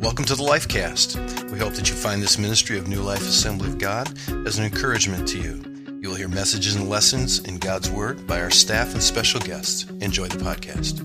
Welcome to the Lifecast. We hope that you find this ministry of New Life Assembly of God as an encouragement to you. You will hear messages and lessons in God's Word by our staff and special guests. Enjoy the podcast.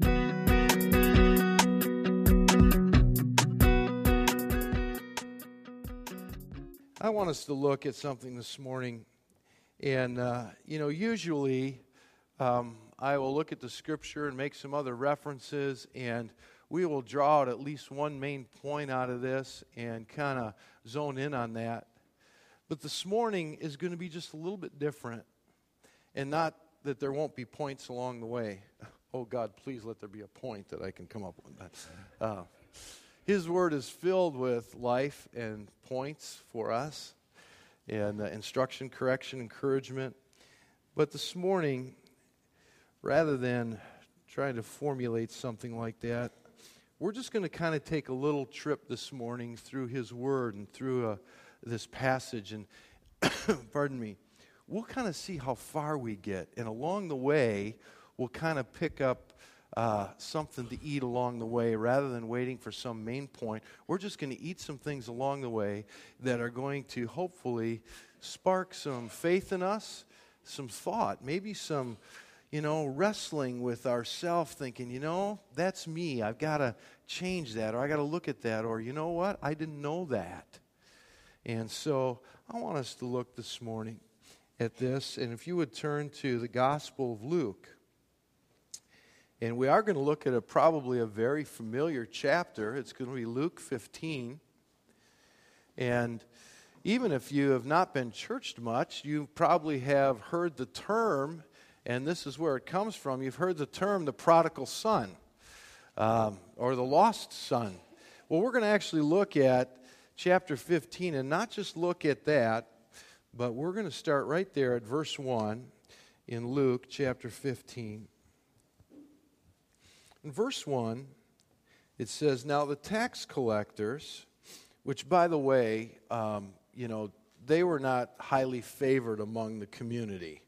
I want us to look at something this morning, and usually I will look at the Scripture and make some other references, and we will draw out at least one main point out of this and kind of zone in on that. But this morning is going to be just a little bit different, and not that there won't be points along the way. Oh God, please let there be a point that I can come up with. His Word is filled with life and points for us, and instruction, correction, encouragement. But this morning, rather than trying to formulate something like that, we're just going to kind of take a little trip this morning through His Word and through this passage, and pardon me, we'll kind of see how far we get, and along the way, we'll kind of pick up something to eat along the way. Rather than waiting for some main point, we're just going to eat some things along the way that are going to hopefully spark some faith in us, some thought, maybe some wrestling with ourselves, thinking, that's me. I've got to change that, or I got to look at that, or you know what? I didn't know that. And so I want us to look this morning at this, and if you would turn to the Gospel of Luke. And we are going to look at probably a very familiar chapter. It's going to be Luke 15. And even if you have not been churched much, you probably have heard the term, and this is where it comes from. You've heard the term the prodigal son, or the lost son. Well, we're going to actually look at chapter 15, and not just look at that, but we're going to start right there at verse 1 in Luke chapter 15. In verse 1, it says, "Now the tax collectors," which, by the way, they were not highly favored among the community,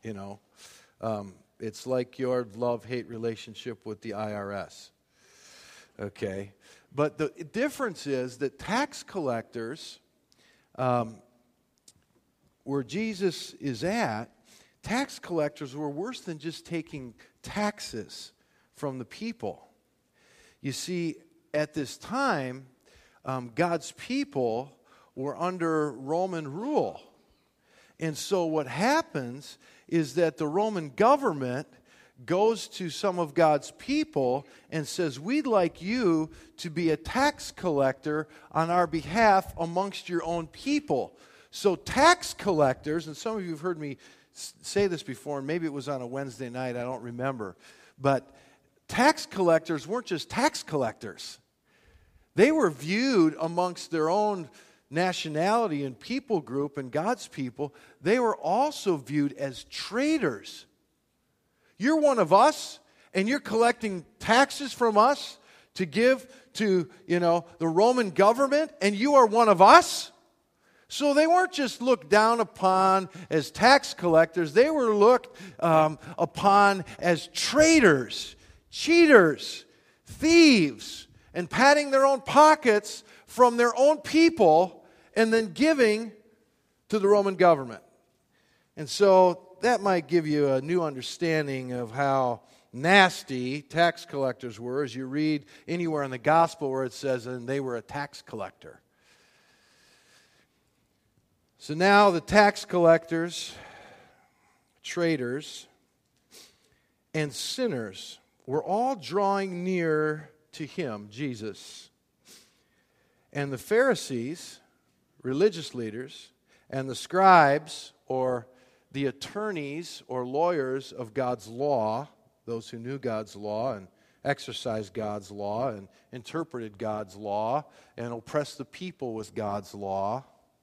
It's like your love-hate relationship with the IRS, okay? But the difference is that tax collectors, where Jesus is at, tax collectors were worse than just taking taxes from the people. You see, at this time, God's people were under Roman rule. And so what happens is that the Roman government goes to some of God's people and says, we'd like you to be a tax collector on our behalf amongst your own people. So tax collectors, and some of you have heard me say this before, and maybe it was on a Wednesday night, I don't remember, but tax collectors weren't just tax collectors. They were viewed amongst their own nationality and people group and God's people. They were also viewed as traitors. You're one of us, and you're collecting taxes from us to give to, the Roman government, and you are one of us? So they weren't just looked down upon as tax collectors. They were looked upon as traitors, cheaters, thieves, and patting their own pockets from their own people and then giving to the Roman government. And so that might give you a new understanding of how nasty tax collectors were as you read anywhere in the gospel where it says, and they were a tax collector. So now the tax collectors, traitors, and sinners were all drawing near to Him, Jesus. And the Pharisees, religious leaders, and the scribes, or the attorneys or lawyers of God's law, those who knew God's law and exercised God's law and interpreted God's law and oppressed the people with God's law,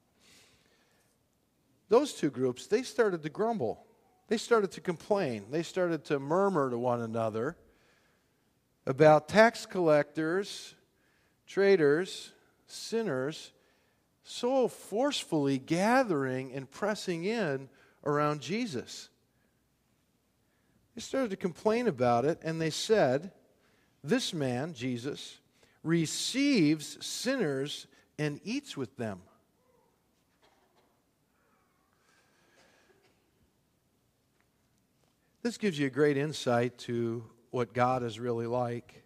those two groups, they started to grumble. They started to complain. They started to murmur to one another about tax collectors, traitors, sinners, so forcefully gathering and pressing in around Jesus. They started to complain about it, and they said, "This man, Jesus, receives sinners and eats with them. This gives you a great insight to what God is really like.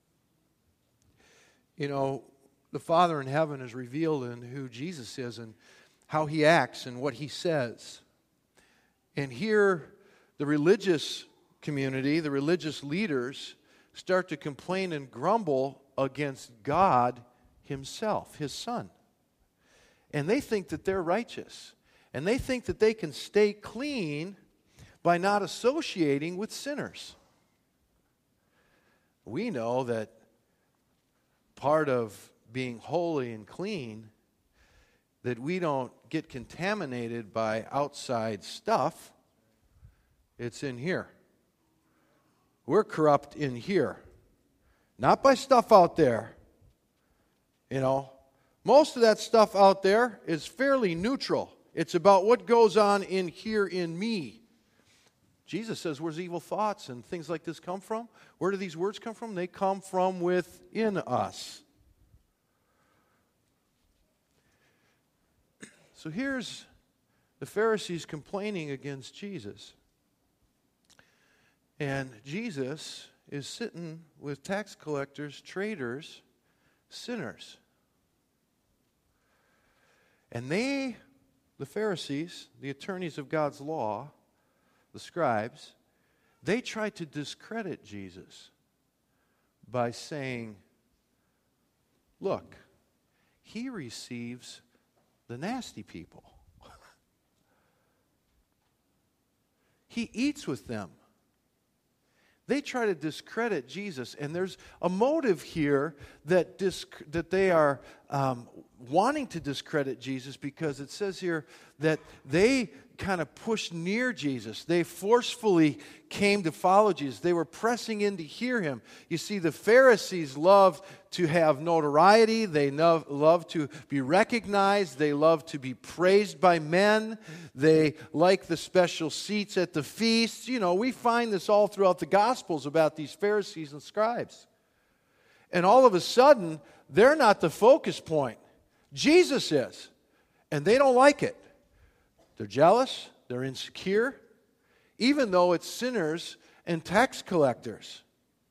You know, the Father in heaven is revealed in who Jesus is and how He acts and what He says. And here, the religious community, the religious leaders, start to complain and grumble against God Himself, His Son. And they think that they're righteous. And they think that they can stay clean by not associating with sinners. We know that part of being holy and clean, that we don't get contaminated by outside stuff. It's in here. We're corrupt in here. Not by stuff out there. You know, most of that stuff out there is fairly neutral. It's about what goes on in here in me. Jesus says, where's evil thoughts and things like this come from? Where do these words come from? They come from within us. So here's the Pharisees complaining against Jesus. And Jesus is sitting with tax collectors, traders, sinners. And they, the Pharisees, the attorneys of God's law, the scribes, they tried to discredit Jesus by saying, look, He receives the nasty people. He eats with them. They try to discredit Jesus, and there's a motive here that they are wanting to discredit Jesus, because it says here that they kind of pushed near Jesus. They forcefully came to follow Jesus. They were pressing in to hear Him. You see, the Pharisees loved to have notoriety. They love to be recognized. They love to be praised by men. They like the special seats at the feasts. You know, we find this all throughout the Gospels about these Pharisees and scribes. And all of a sudden, they're not the focus point. Jesus is. And they don't like it. They're jealous. They're insecure. Even though it's sinners and tax collectors.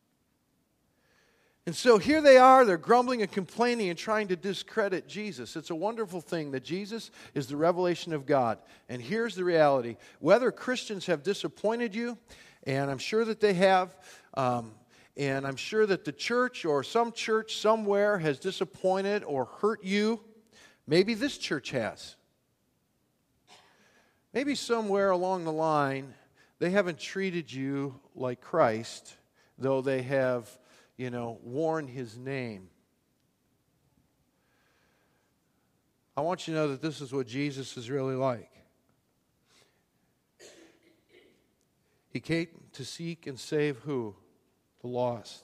And so here they are, they're grumbling and complaining and trying to discredit Jesus. It's a wonderful thing that Jesus is the revelation of God. And here's the reality. Whether Christians have disappointed you, and I'm sure that they have, and I'm sure that the church or some church somewhere has disappointed or hurt you. Maybe this church has. Maybe somewhere along the line, they haven't treated you like Christ, though they have, worn His name. I want you to know that this is what Jesus is really like. He came to seek and save who? The lost.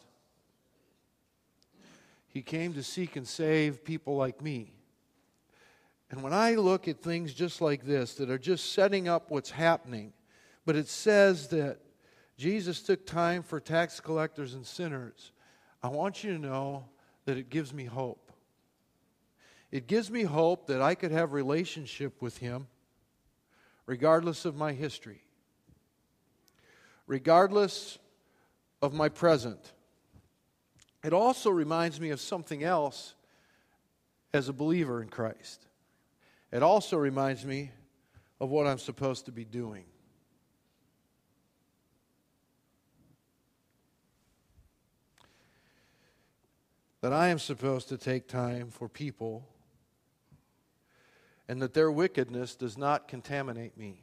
He came to seek and save people like me. And when I look at things just like this, that are just setting up what's happening, but it says that Jesus took time for tax collectors and sinners, I want you to know that it gives me hope. It gives me hope that I could have relationship with Him regardless of my history, regardless of my present. It also reminds me of something else as a believer in Christ. It also reminds me of what I'm supposed to be doing. That I am supposed to take time for people, and that their wickedness does not contaminate me.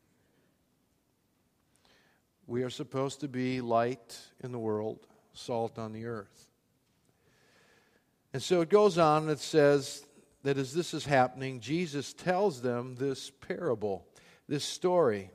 We are supposed to be light in the world, salt on the earth. And so it goes on and it says that as this is happening, Jesus tells them this parable, this story.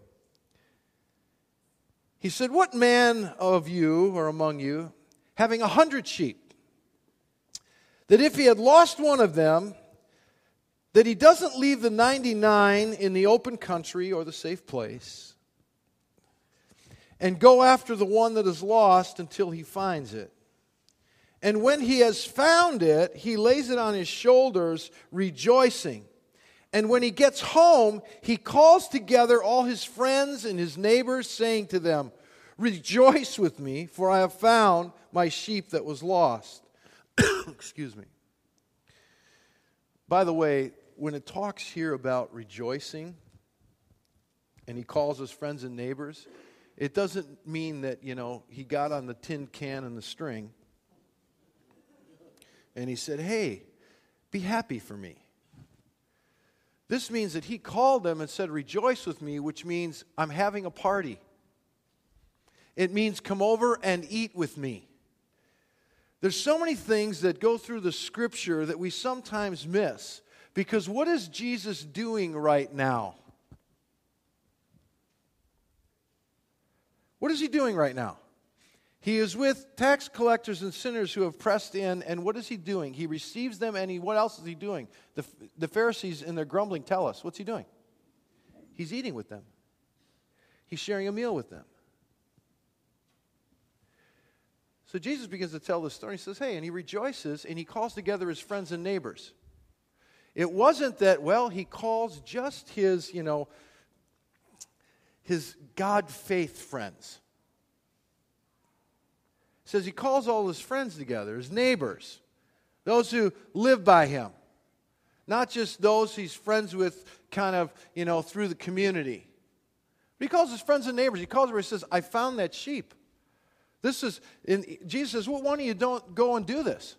He said, "What man of you or among you, having 100 sheep, that if he had lost one of them, that he doesn't leave the 99 in the open country or the safe place, and go after the one that is lost until he finds it? And when he has found it, he lays it on his shoulders, rejoicing. And when he gets home, he calls together all his friends and his neighbors, saying to them, "Rejoice with me, for I have found my sheep that was lost." Excuse me. By the way, when it talks here about rejoicing, and he calls his friends and neighbors, it doesn't mean that, he got on the tin can and the string, and he said, "Hey, be happy for me." This means that he called them and said, "Rejoice with me," which means I'm having a party. It means come over and eat with me. There's so many things that go through the Scripture that we sometimes miss. Because what is Jesus doing right now? What is he doing right now? He is with tax collectors and sinners who have pressed in, and what is he doing? He receives them, and what else is he doing? The Pharisees in their grumbling tell us. What's he doing? He's eating with them. He's sharing a meal with them. So Jesus begins to tell this story. He says, hey, and he rejoices, and he calls together his friends and neighbors. It wasn't that, he calls just his God-faith friends. It says he calls all his friends together, his neighbors, those who live by him. Not just those he's friends with kind of, through the community. But he calls his friends and neighbors. He calls them, he says, "I found that sheep." Jesus says, "Well, why don't you don't go and do this?"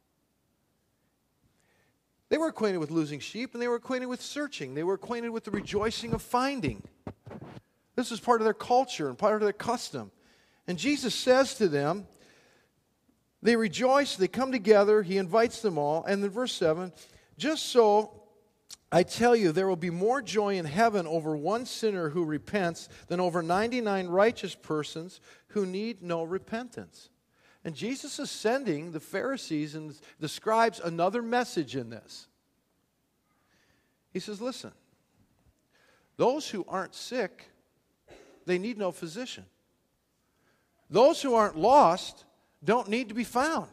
They were acquainted with losing sheep, and they were acquainted with searching. They were acquainted with the rejoicing of finding. This was part of their culture and part of their custom. And Jesus says to them, they rejoice, they come together, he invites them all. And then verse 7, "Just so I tell you, there will be more joy in heaven over one sinner who repents than over 99 righteous persons who need no repentance." And Jesus is sending the Pharisees and the scribes another message in this. He says, listen, those who aren't sick, they need no physician. Those who aren't lost don't need to be found.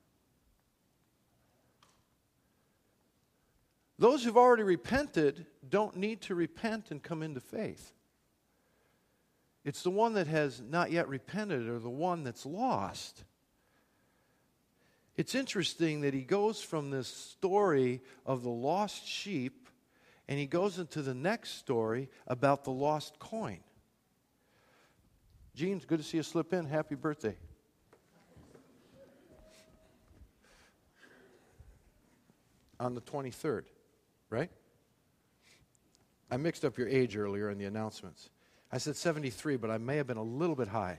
Those who've already repented don't need to repent and come into faith. It's the one that has not yet repented or the one that's lost. It's interesting that he goes from this story of the lost sheep and he goes into the next story about the lost coin. Gene, it's good to see you slip in. Happy birthday. On the 23rd, right? I mixed up your age earlier in the announcements. I said 73, but I may have been a little bit high.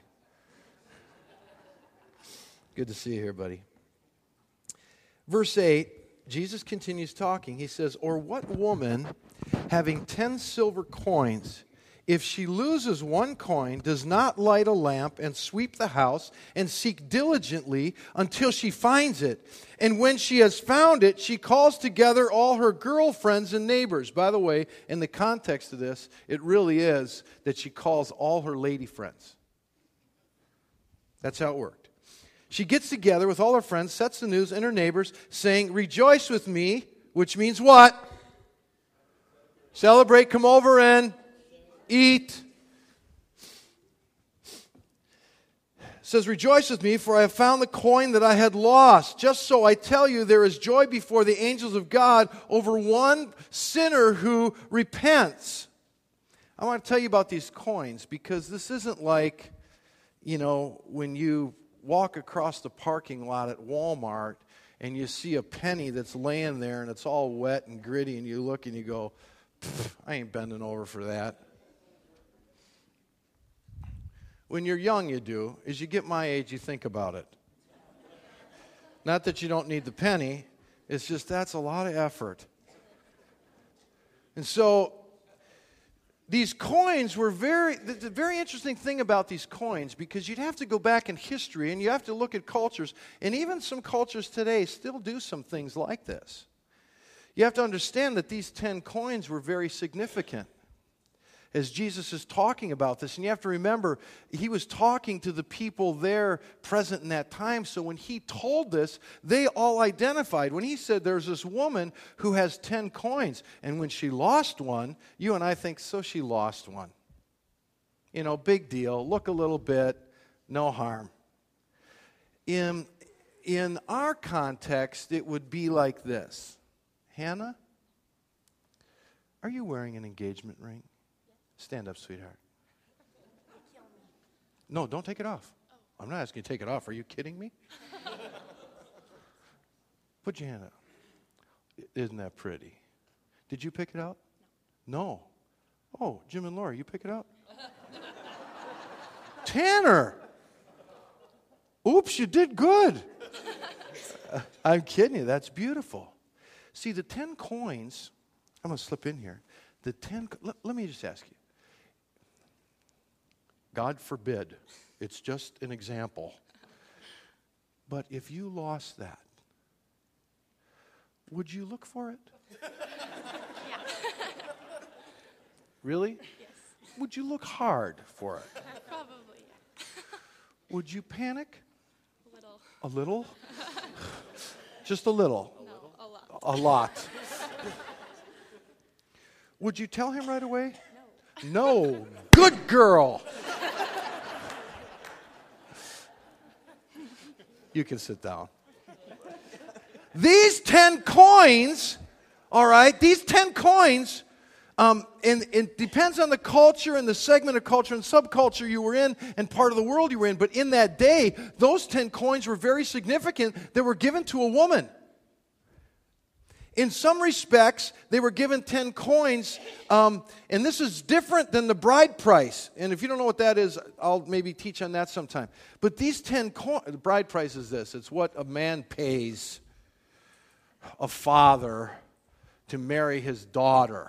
Good to see you here, buddy. Verse 8, Jesus continues talking. He says, "Or what woman, having 10 silver coins, if she loses one coin, does not light a lamp and sweep the house and seek diligently until she finds it? And when she has found it, she calls together all her girlfriends and neighbors." By the way, in the context of this, it really is that she calls all her lady friends. That's how it worked. She gets together with all her friends, sets the news, and her neighbors, saying, "Rejoice with me," which means what? Celebrate, come over and eat. It says, "Rejoice with me, for I have found the coin that I had lost. Just so I tell you, there is joy before the angels of God over one sinner who repents." I want to tell you about these coins because this isn't like, when you walk across the parking lot at Walmart and you see a penny that's laying there and it's all wet and gritty and you look and you go, "I ain't bending over for that." When you're young, you do. As you get my age, you think about it. Not that you don't need the penny. It's just that's a lot of effort. And so these coins were the very interesting thing about these coins, because you'd have to go back in history and you have to look at cultures, and even some cultures today still do some things like this. You have to understand that these 10 coins were very significant. as Jesus is talking about this. And you have to remember, he was talking to the people there present in that time. So when he told this, they all identified. When he said there's this woman who has 10 coins, and when she lost one, you and I think, so she lost one. You know, big deal. Look a little bit, no harm. In our context, it would be like this. Hannah, are you wearing an engagement ring? Stand up, sweetheart. No, don't take it off. I'm not asking you to take it off. Are you kidding me? Put your hand up. Isn't that pretty? Did you pick it up? No. Oh, Jim and Laura, you pick it up? Tanner! Oops, you did good. I'm kidding you. That's beautiful. See, the 10 coins, I'm going to slip in here. Let me just ask you. God forbid, it's just an example. But if you lost that, would you look for it? Yeah. Really? Yes. Would you look hard for it? Probably, yeah. Would you panic? A little. A little? Just a little? No, a lot. A lot. Would you tell him right away? No. No. Good girl. You can sit down. These 10 coins, all right, these 10 coins, and it depends on the culture and the segment of culture and subculture you were in and part of the world you were in. But in that day, those 10 coins were very significant. They were given to a woman. In some respects, they were given 10 coins, and this is different than the bride price. And if you don't know what that is, I'll maybe teach on that sometime. But these 10 coins, the bride price is this. It's what a man pays a father to marry his daughter.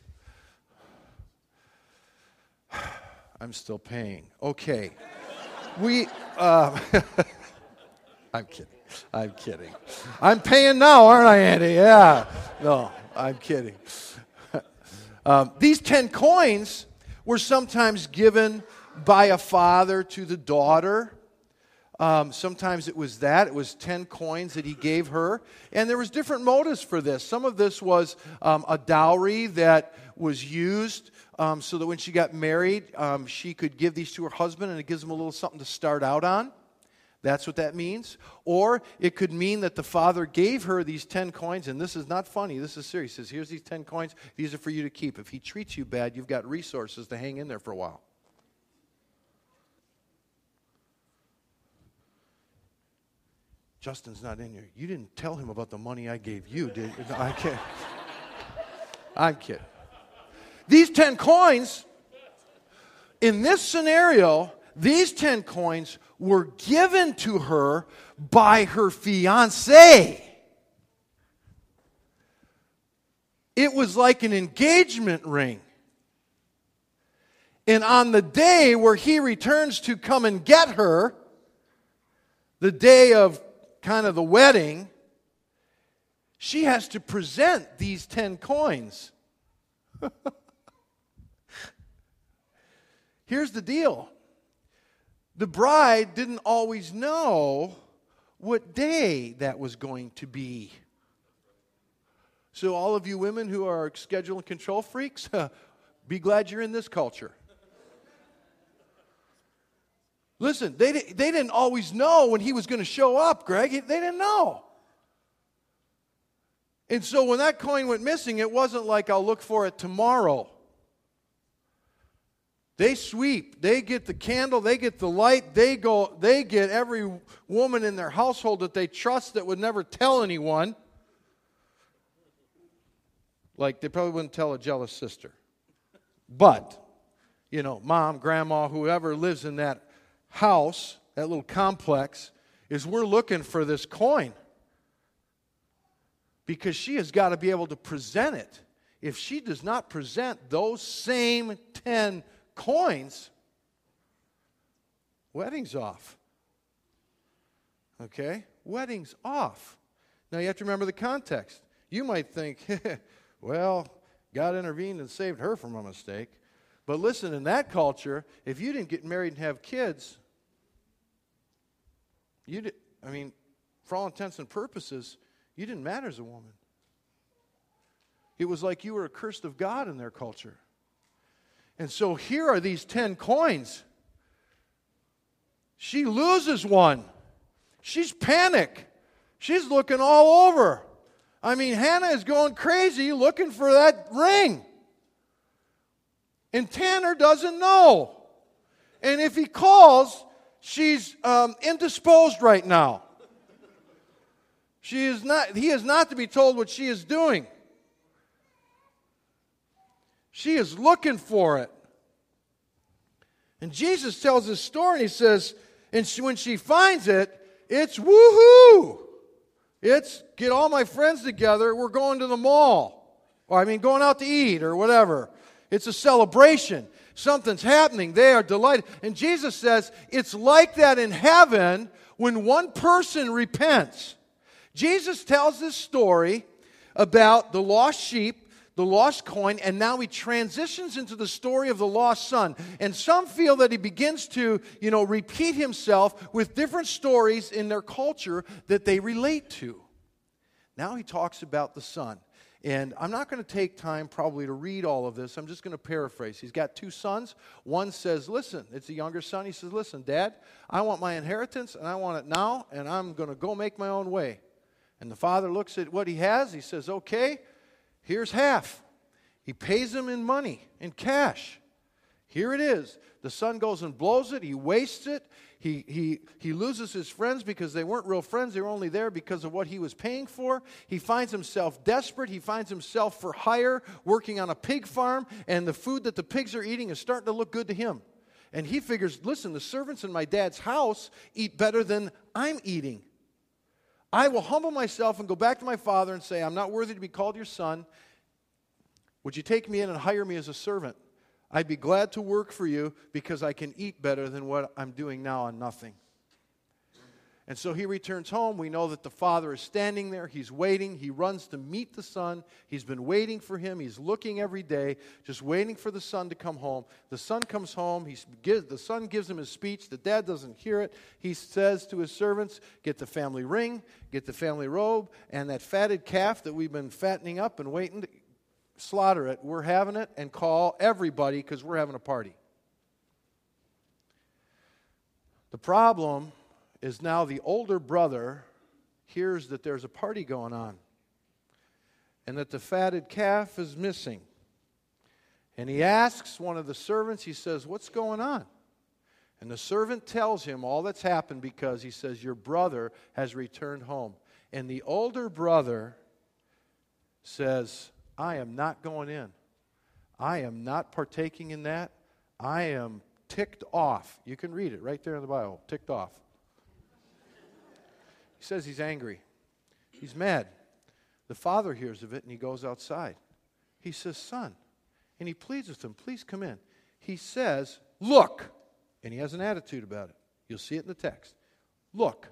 I'm still paying. Okay. I'm kidding. I'm kidding. I'm paying now, aren't I, Andy? Yeah. No, I'm kidding. These 10 coins were sometimes given by a father to the daughter. Sometimes it was that. It was 10 coins that he gave her. And there was different motives for this. Some of this was a dowry that was used so that when she got married, she could give these to her husband, and it gives him a little something to start out on. That's what that means. Or it could mean that the father gave her these 10 coins, and this is not funny, this is serious. He says, here's these 10 coins, these are for you to keep. If he treats you bad, you've got resources to hang in there for a while. Justin's not in here. You didn't tell him about the money I gave you, did you? No, I can't. I'm kidding. These 10 coins, in this scenario, these 10 coins were given to her by her fiancé. It was like an engagement ring. And on the day where he returns to come and get her, the day of kind of the wedding, she has to present these 10 coins. Here's the deal. The bride didn't always know what day that was going to be. So all of you women who are schedule and control freaks, be glad you're in this culture. Listen, they didn't always know when he was going to show up, Greg. They didn't know. And so when that coin went missing, it wasn't like I'll look for it tomorrow. They sweep. They get the candle. They get the light. They get every woman in their household that they trust that would never tell anyone. Like they probably wouldn't tell a jealous sister. But, mom, grandma, whoever lives in that house, that little complex, is we're looking for this coin. Because she has got to be able to present it. If she does not present those same 10 coins, wedding's off. Okay? Wedding's off. Now you have to remember the context. You might think, well, God intervened and saved her from a mistake. But listen, in that culture, if you didn't get married and have kids, for all intents and purposes, you didn't matter as a woman. It was like you were accursed of God in their culture. And so here are these 10 coins. She loses one. She's panicked. She's looking all over. Hannah is going crazy looking for that ring. And Tanner doesn't know. And if he calls, she's indisposed right now. He is not to be told what she is doing. She is looking for it. And Jesus tells this story, and he says, when she finds it, it's woohoo! It's get all my friends together, we're going to the mall. Or going out to eat or whatever. It's a celebration. Something's happening. They are delighted. And Jesus says, it's like that in heaven when one person repents. Jesus tells this story about the lost sheep, the lost coin, and now he transitions into the story of the lost son. And some feel that he begins to, repeat himself with different stories in their culture that they relate to. Now he talks about the son. And I'm not going to take time probably to read all of this. I'm just going to paraphrase. He's got 2 sons. One says, listen, it's the younger son. He says, listen, Dad, I want my inheritance, and I want it now, and I'm going to go make my own way. And the father looks at what he has. He says, okay, here's half. He pays him in money, in cash. Here it is. The son goes and blows it. He wastes it. He loses his friends because they weren't real friends. They were only there because of what he was paying for. He finds himself desperate. He finds himself for hire, working on a pig farm, and the food that the pigs are eating is starting to look good to him. And he figures, listen, the servants in my dad's house eat better than I'm eating. I will humble myself and go back to my father and say, I'm not worthy to be called your son. Would you take me in and hire me as a servant? I'd be glad to work for you because I can eat better than what I'm doing now on nothing. And so he returns home. We know that the father is standing there. He's waiting. He runs to meet the son. He's been waiting for him. He's looking every day, just waiting for the son to come home. The son comes home. The son gives him his speech. The dad doesn't hear it. He says to his servants, get the family ring, get the family robe, and that fatted calf that we've been fattening up and waiting to slaughter it. We're having it, and call everybody because we're having a party. The problem is now the older brother hears that there's a party going on and that the fatted calf is missing. And he asks one of the servants, he says, what's going on? And the servant tells him all that's happened because he says, your brother has returned home. And the older brother says, I am not going in. I am not partaking in that. I am ticked off. You can read it right there in the Bible, ticked off. He says he's angry. He's mad. The father hears of it and he goes outside. He says, son, and he pleads with him, please come in. He says, look, and he has an attitude about it. You'll see it in the text. Look,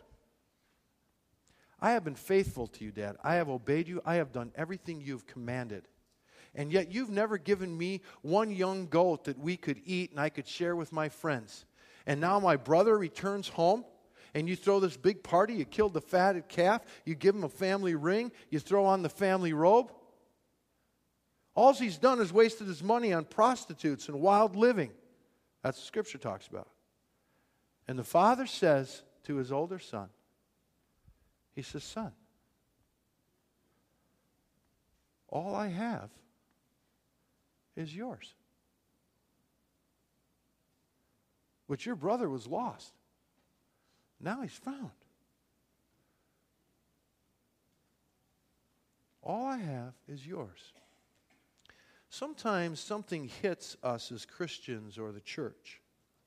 I have been faithful to you, Dad. I have obeyed you. I have done everything you've commanded. And yet you've never given me one young goat that we could eat and I could share with my friends. And now my brother returns home. And you throw this big party, you kill the fatted calf, you give him a family ring, you throw on the family robe. All he's done is wasted his money on prostitutes and wild living. That's what Scripture talks about. And the father says to his older son, he says, son, all I have is yours. But your brother was lost. Now he's found. All I have is yours. Sometimes something hits us as Christians or the church.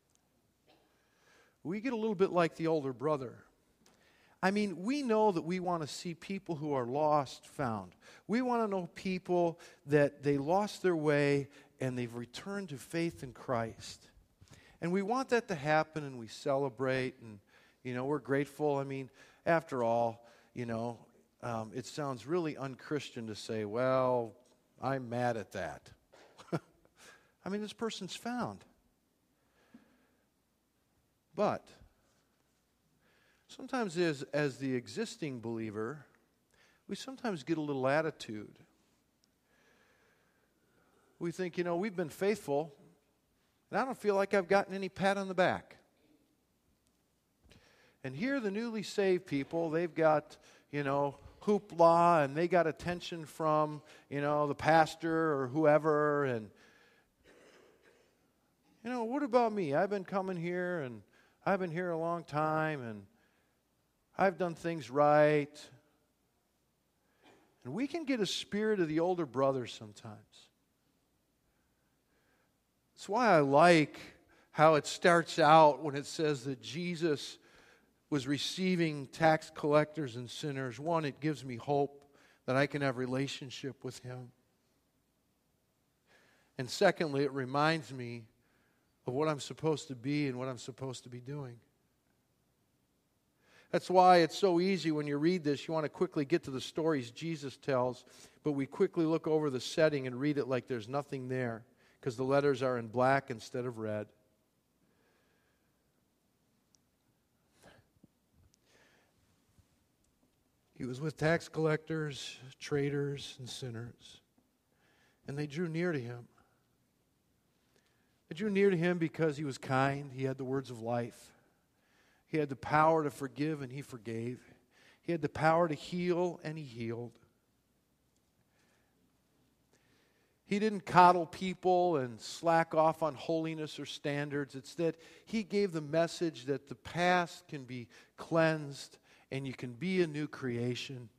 We get a little bit like the older brother. We know that we want to see people who are lost found. We want to know people that they lost their way and they've returned to faith in Christ. And we want that to happen, and we celebrate, and we're grateful. After all, it sounds really unchristian to say, well, I'm mad at that. I mean, this person's found. But sometimes as the existing believer, we sometimes get a little attitude. We think, we've been faithful, and I don't feel like I've gotten any pat on the back. And here the newly saved people, they've got, hoopla, and they got attention from, the pastor or whoever. And, what about me? I've been coming here, and I've been here a long time, and I've done things right. And we can get a spirit of the older brother sometimes. That's why I like how it starts out when it says that Jesus was receiving tax collectors and sinners. One, it gives me hope that I can have relationship with Him. And secondly, it reminds me of what I'm supposed to be and what I'm supposed to be doing. That's why it's so easy when you read this, you want to quickly get to the stories Jesus tells, but we quickly look over the setting and read it like there's nothing there, because the letters are in black instead of red. He was with tax collectors, traders, and sinners. And they drew near to Him. They drew near to Him because He was kind. He had the words of life. He had the power to forgive, and He forgave. He had the power to heal, and He healed. He didn't coddle people and slack off on holiness or standards. Instead, He gave the message that the past can be cleansed and you can be a new creation.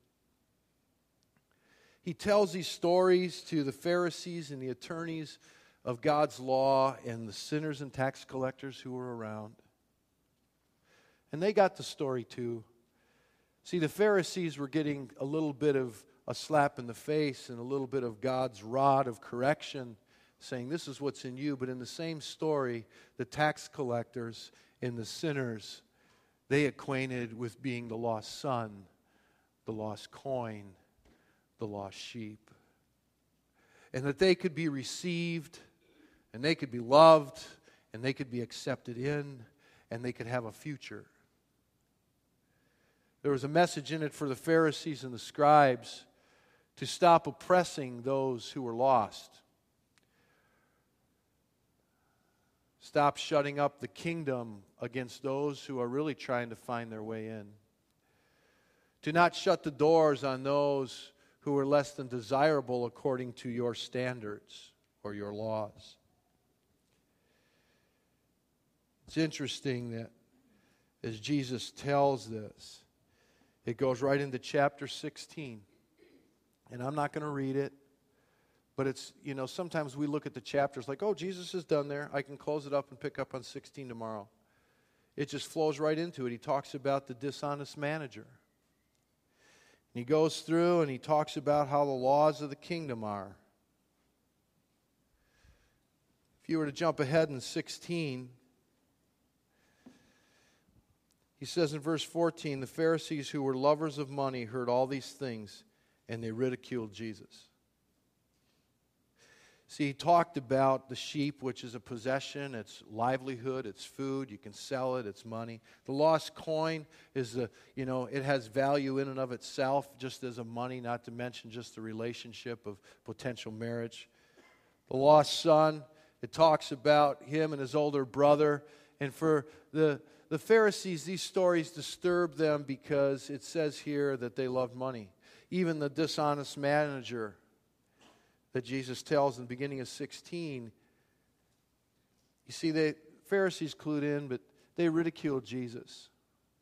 He tells these stories to the Pharisees and the attorneys of God's law and the sinners and tax collectors who were around. And they got the story too. See, the Pharisees were getting a little bit of a slap in the face and a little bit of God's rod of correction, saying, this is what's in you. But in the same story, the tax collectors and the sinners, they acquainted with being the lost son, the lost coin, the lost sheep. And that they could be received, and they could be loved, and they could be accepted in, and they could have a future. There was a message in it for the Pharisees and the scribes to stop oppressing those who were lost. Stop shutting up the kingdom against those who are really trying to find their way in. Do not shut the doors on those who are less than desirable according to your standards or your laws. It's interesting that as Jesus tells this, it goes right into chapter 16. And I'm not going to read it. But it's, sometimes we look at the chapters like, oh, Jesus is done there. I can close it up and pick up on 16 tomorrow. It just flows right into it. He talks about the dishonest manager. And he goes through and he talks about how the laws of the kingdom are. If you were to jump ahead in 16, he says in verse 14, the Pharisees who were lovers of money heard all these things and they ridiculed Jesus. See, he talked about the sheep, which is a possession, it's livelihood, it's food, you can sell it, it's money. The lost coin is it has value in and of itself, just as a money, not to mention just the relationship of potential marriage. The lost son, it talks about him and his older brother. And for the Pharisees, these stories disturbed them because it says here that they loved money. Even the dishonest manager that Jesus tells in the beginning of 16. You see, the Pharisees clued in, but they ridiculed Jesus.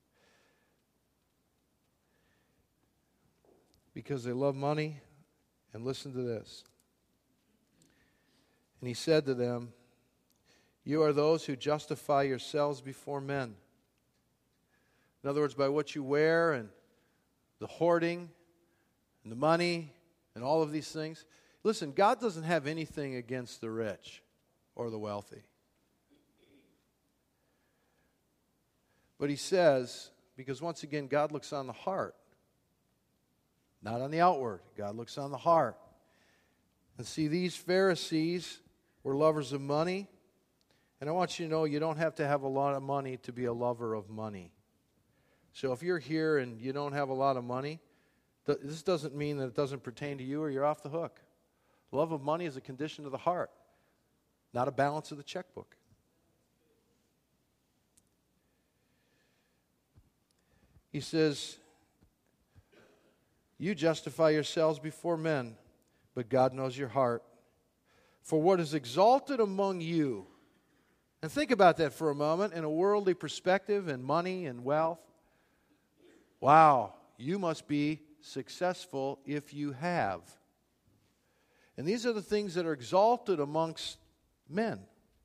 Because they love money. And listen to this. And he said to them, you are those who justify yourselves before men. In other words, by what you wear and the hoarding and the money and all of these things. Listen, God doesn't have anything against the rich or the wealthy. But he says, because once again, God looks on the heart, not on the outward. God looks on the heart. And see, these Pharisees We're lovers of money. And I want you to know you don't have to have a lot of money to be a lover of money. So if you're here and you don't have a lot of money, this doesn't mean that it doesn't pertain to you or you're off the hook. Love of money is a condition of the heart, not a balance of the checkbook. He says, you justify yourselves before men, but God knows your heart. For what is exalted among you, and think about that for a moment in a worldly perspective and money and wealth. Wow, you must be successful if you have. And these are the things that are exalted amongst men.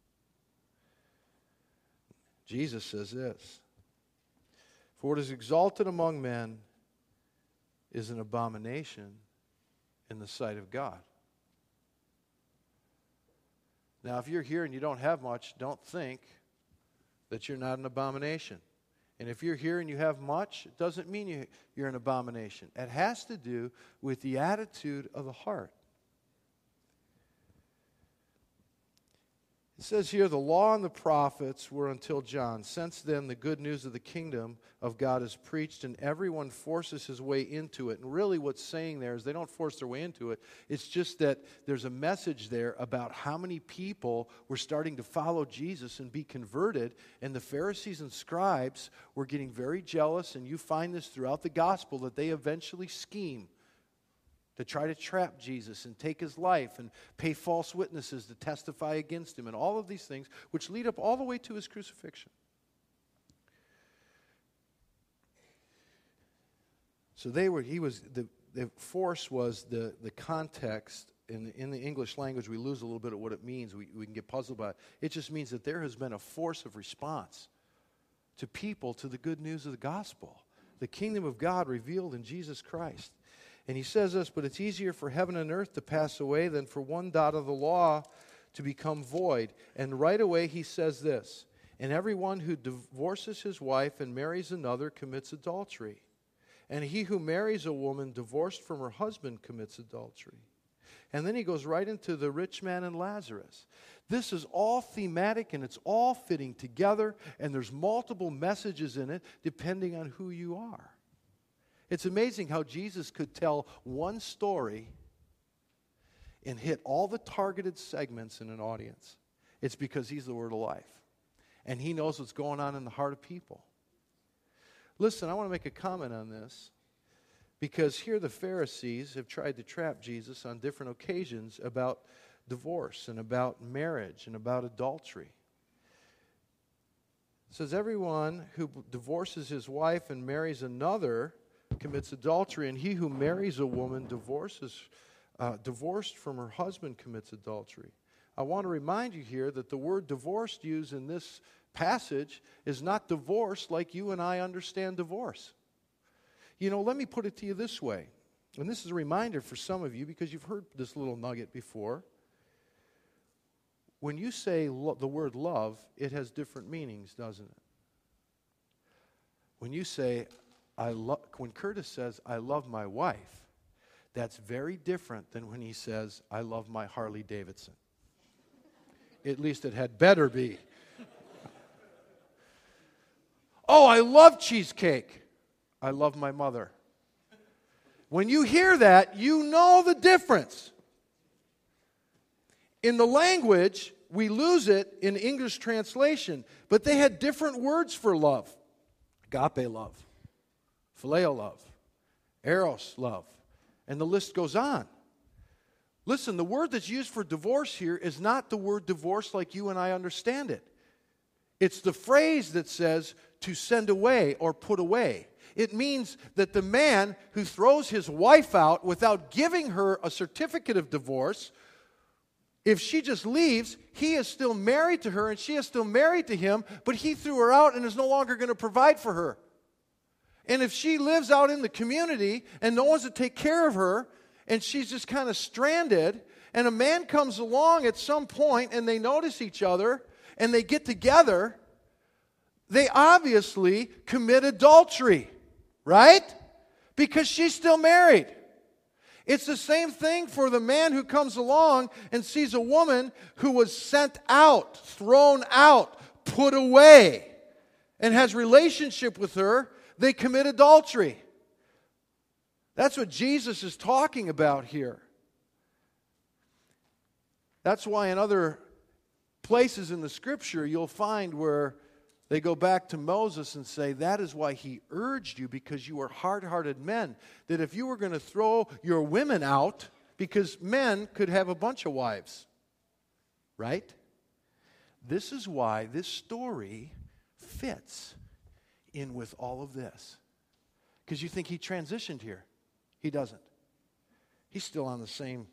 Jesus says this, for what is exalted among men is an abomination in the sight of God. Now, if you're here and you don't have much, don't think that you're not an abomination. And if you're here and you have much, it doesn't mean you're an abomination. It has to do with the attitude of the heart. It says here, the law and the prophets were until John. Since then, the good news of the kingdom of God is preached, and everyone forces his way into it. And really what's saying there is they don't force their way into it. It's just that there's a message there about how many people were starting to follow Jesus and be converted. And the Pharisees and scribes were getting very jealous. And you find this throughout the gospel that they eventually scheme to try to trap Jesus and take his life and pay false witnesses to testify against him and all of these things which lead up all the way to his crucifixion. So the force was the context. In the English language, we lose a little bit of what it means. We can get puzzled by it. It just means that there has been a force of response to people to the good news of the gospel. The kingdom of God revealed in Jesus Christ. And he says this, but it's easier for heaven and earth to pass away than for one dot of the law to become void. And right away he says this, and everyone who divorces his wife and marries another commits adultery. And he who marries a woman divorced from her husband commits adultery. And then he goes right into the rich man and Lazarus. This is all thematic and it's all fitting together, and there's multiple messages in it depending on who you are. It's amazing how Jesus could tell one story and hit all the targeted segments in an audience. It's because he's the word of life. And he knows what's going on in the heart of people. Listen, I want to make a comment on this, because here the Pharisees have tried to trap Jesus on different occasions about divorce and about marriage and about adultery. It says everyone who divorces his wife and marries another commits adultery, and he who marries a woman divorced from her husband commits adultery. I want to remind you here that the word divorced used in this passage is not divorce like you and I understand divorce. You know, let me put it to you this way, and this is a reminder for some of you because you've heard this little nugget before. When you say the word love, it has different meanings, doesn't it? When you say, when Curtis says, I love my wife, that's very different than when he says, I love my Harley Davidson. At least it had better be. Oh, I love cheesecake. I love my mother. When you hear that, you know the difference. In the language, we lose it in English translation, but they had different words for love. Agape love, phileo love, eros love, and the list goes on. Listen, the word that's used for divorce here is not the word divorce like you and I understand it. It's the phrase that says to send away or put away. It means that the man who throws his wife out without giving her a certificate of divorce, if she just leaves, he is still married to her and she is still married to him, but he threw her out and is no longer going to provide for her. And if she lives out in the community and no one's to take care of her, and she's just kind of stranded, and a man comes along at some point and they notice each other and they get together, they obviously commit adultery, right? Because she's still married. It's the same thing for the man who comes along and sees a woman who was sent out, thrown out, put away, and has relationship with her. They commit adultery. That's what Jesus is talking about here. That's why in other places in the Scripture you'll find where they go back to Moses and say, that is why he urged you, because you are hard-hearted men, that if you were going to throw your women out, because men could have a bunch of wives, right? This is why this story fits in with all of this. Because you think he transitioned here. He doesn't. He's still on the same.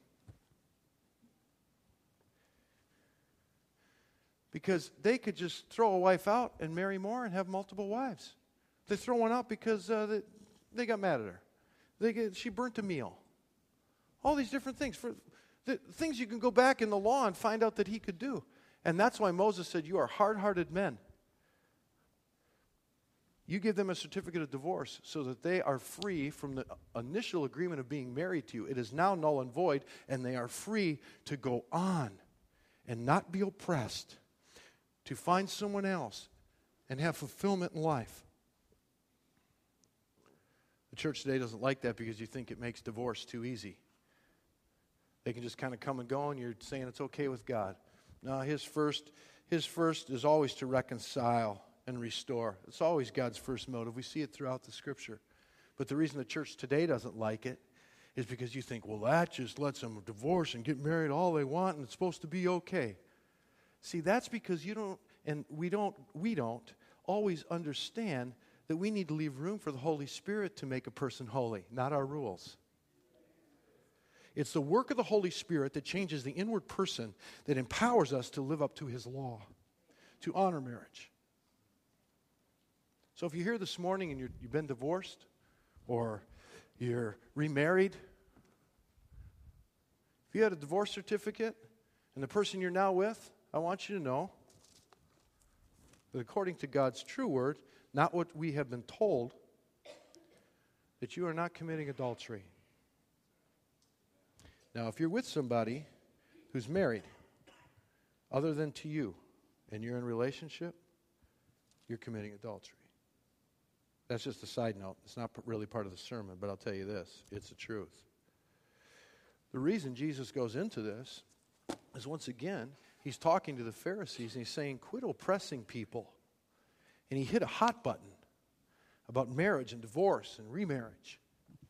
Because they could just throw a wife out and marry more and have multiple wives. They throw one out because they got mad at her. She burnt a meal. All these different things. Things you can go back in the law and find out that he could do. And that's why Moses said, you are hard-hearted men. You give them a certificate of divorce so that they are free from the initial agreement of being married to you. It is now null and void, and they are free to go on and not be oppressed, to find someone else and have fulfillment in life. The church today doesn't like that because you think it makes divorce too easy. They can just kind of come and go, and you're saying it's okay with God. No, his first is always to reconcile and restore. It's always God's first motive. We see it throughout the Scripture. But the reason the church today doesn't like it is because you think, well, that just lets them divorce and get married all they want, and it's supposed to be okay. See, that's because you don't, and we don't always understand that we need to leave room for the Holy Spirit to make a person holy, not our rules. It's the work of the Holy Spirit that changes the inward person, that empowers us to live up to His law, to honor marriage. So if you're here this morning and you've been divorced, or you're remarried, if you had a divorce certificate and the person you're now with, I want you to know that according to God's true word, not what we have been told, that you are not committing adultery. Now, if you're with somebody who's married, other than to you, and you're in a relationship, you're committing adultery. That's just a side note. It's not really part of the sermon, but I'll tell you this. It's the truth. The reason Jesus goes into this is, once again, he's talking to the Pharisees, and he's saying, quit oppressing people. And he hit a hot button about marriage and divorce and remarriage.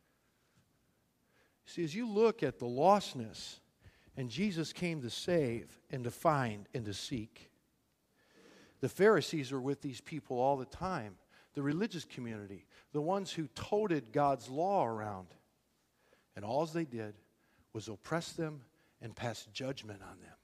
See, as you look at the lostness, and Jesus came to save and to find and to seek, the Pharisees are with these people all the time. The religious community, the ones who toted God's law around. And all they did was oppress them and pass judgment on them.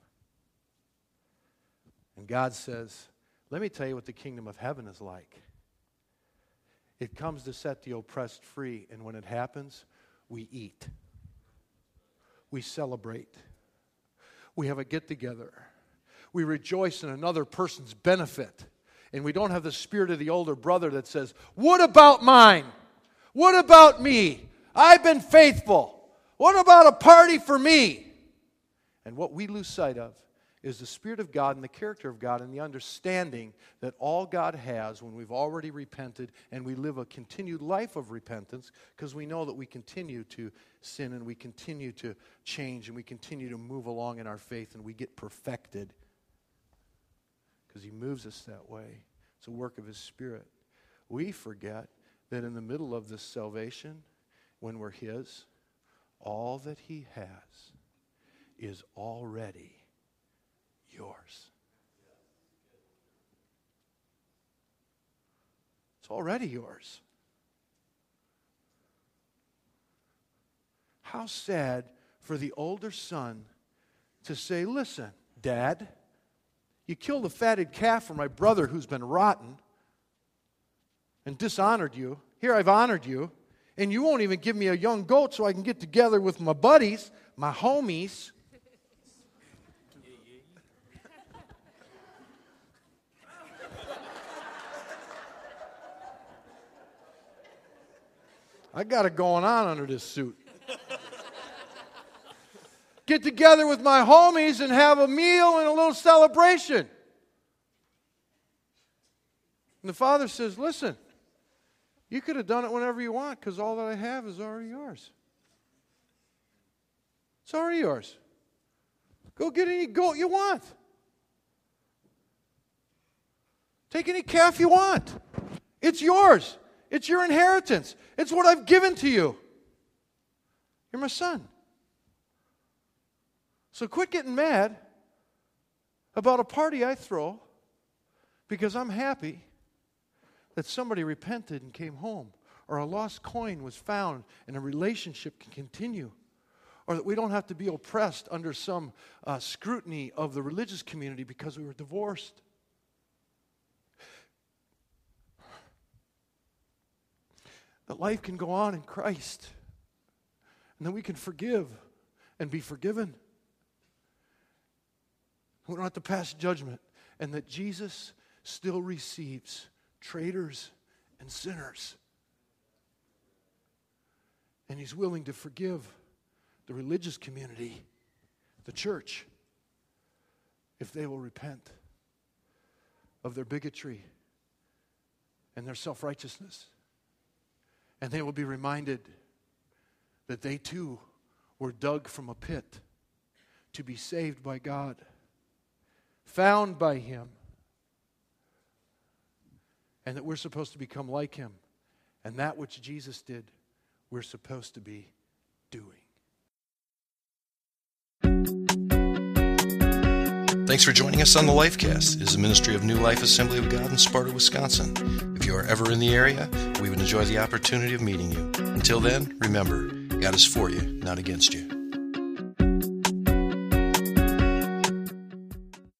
And God says, let me tell you what the kingdom of heaven is like. It comes to set the oppressed free, and when it happens, we eat. We celebrate. We have a get-together. We rejoice in another person's benefit. And we don't have the spirit of the older brother that says, what about mine? What about me? I've been faithful. What about a party for me? And what we lose sight of is the Spirit of God and the character of God and the understanding that all God has when we've already repented and we live a continued life of repentance, because we know that we continue to sin and we continue to change and we continue to move along in our faith and we get perfected because He moves us that way. It's a work of His Spirit. We forget that in the middle of this salvation, when we're His, all that He has is already yours. It's already yours. How sad for the older son to say, listen, Dad, you killed a fatted calf for my brother who's been rotten and dishonored you. Here I've honored you, and you won't even give me a young goat so I can get together with my buddies, my homies. I got it going on under this suit. get together with my homies and have a meal and a little celebration. And the father says, listen, you could have done it whenever you want because all that I have is already yours. It's already yours. Go get any goat you want. Take any calf you want. It's yours. It's your inheritance. It's what I've given to you. You're my son. So quit getting mad about a party I throw because I'm happy that somebody repented and came home, or a lost coin was found and a relationship can continue, or that we don't have to be oppressed under some scrutiny of the religious community because we were divorced. That life can go on in Christ, and that we can forgive and be forgiven. We don't have to pass judgment, and that Jesus still receives traitors and sinners. And He's willing to forgive the religious community, the church, if they will repent of their bigotry and their self-righteousness. And they will be reminded that they too were dug from a pit to be saved by God, found by Him, and that we're supposed to become like Him. And that which Jesus did, we're supposed to be doing. Thanks for joining us on the Lifecast. It is a ministry of New Life Assembly of God in Sparta, Wisconsin. If you are ever in the area, we would enjoy the opportunity of meeting you. Until then, remember, God is for you, not against you.